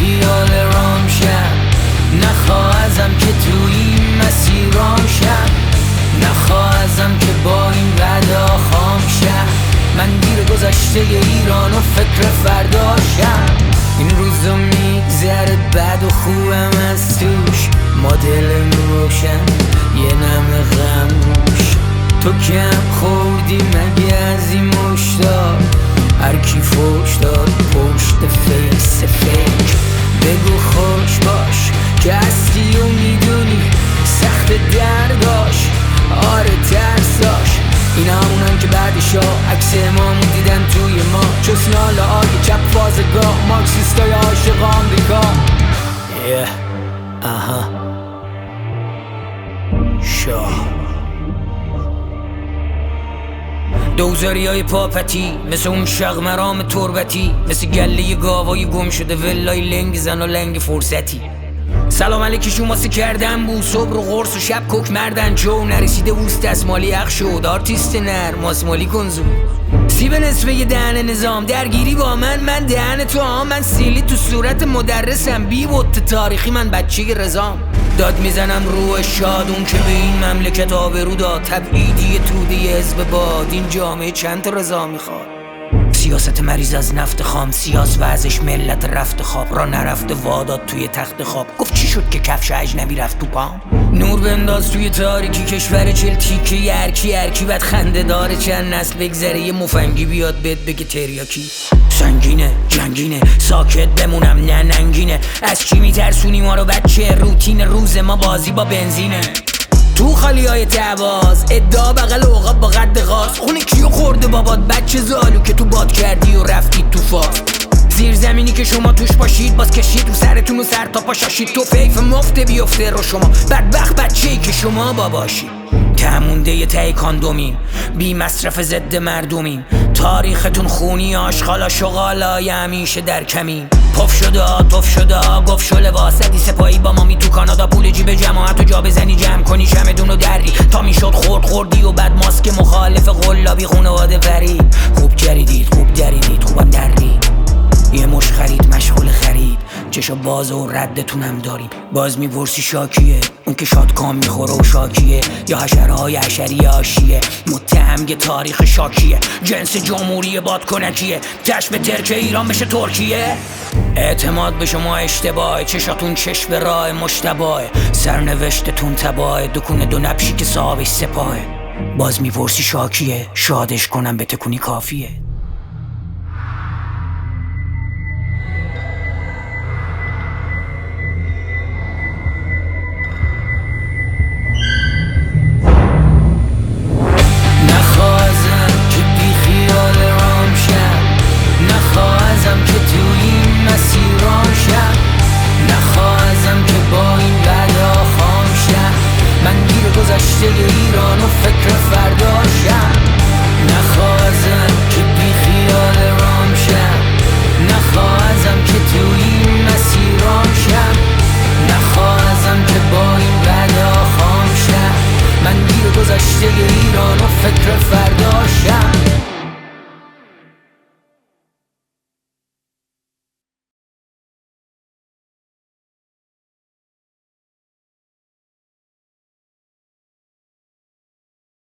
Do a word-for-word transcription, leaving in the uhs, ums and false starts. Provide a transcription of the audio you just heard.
خیال رامشم، نخواه ازم که تو این مسیر رامشم، نخواه ازم که با این ودا خامشم. من دیر گذشته ایران و فکر فرداشم، این روزا میگذره بد و خوبم از توش، ما دلم روشن یه نم غم روش. تو کم خوردی مگه از این مشتاق، هر کی فوش داد پشت فیس فیک. بگو خوش باش که هستی و میدونی سخت درداش، آره ترساش. این همونن که بعدشا عکس امامو دیدن توی ما، چسنال آگه چپ فازگاه مارکسیستای عاشق آمریکا. yeah. آها شاه دوزاری های پاپتی مثل اون شغمرام تربتی، مثل گله گاوای گم شده ولای لنگ زن و لنگ فرصتی. سلام علیکی شماسه کردن بو صبح و قرص و شب کک مردن جو، نرسیده اوست دستمالی اخ شد آرتیست نر ماسمالی کنزو. سیب نصفه یه دهن نظام درگیری با من، من دهن تو ها، من سیلی تو صورت مدرسم بی بوت تاریخی، من بچه رزام. داد میزنم روح شادون که به این مملکت آبرو داد، تبعیدی توده حزب باد، این جامعه چند تا رضا میخواد. سیاست مریض از نفت خام، سیاس و ازش ملت رفت خواب، را نرفته واداد توی تخت خواب. گفت چی شد که کفش اجنبی رفت تو پام؟ نور بنداز توی تاریکی کشور چل تیکه یرکی یرکی، بعد خنده داره چند نسل بگذره یه مفنگی بیاد بهت بگه تریاکی. سنگینه جنگینه ساکت بمونم نه ننگینه، از چی میترسونی ما رو بچه؟ روتین روز ما بازی با بنزینه. تو خالی های تعباز ادعا بغل اوقاب با قد غاز، خونه کیو خورده بابات بچه زالو که تو باد کردی و رفتید تو فاز. زیر زمینی که شما توش باشید باز کشید رو سرتون و سر تا پا شاشید، تو فیف مفته بیفته رو شما بدبخت بچه‌ای که شما باباشید. تمونده یه تای کاندومین بی مصرف ضد مردمین، تاریختون خونی آشغالا شغالای همیشه در کمین. پف شده ها توف شده ها گفت شو لباستی سپایی با مامی تو کانادا، پول جیب جماعت و جا بزنی جمع کنی شمدون و دری تا میشد خورد خوردی و بعد ماسک مخالف قلابی خونواده فرید. خوب جریدید خوب دریدید خوبم درید، یه مش خرید مشغول خرید، چشا باز و ردتونم داریم. باز میپرسی شاکیه اون که شادکام میخوره و شاکیه، یا حشرهای حشری آشیه متهم یه تاریخ شاکیه، جنس جمهوری بادکنکیه چشم ترک ایران بشه ترکیه. اعتماد به شما اشتباهه، چشاتون چشم راه مشتباه، سرنوشتتون تباه، دکونه دو نبشی که صاحبش سپاهه. باز میپرسی شاکیه، شادش کنم به تکونی کافیه.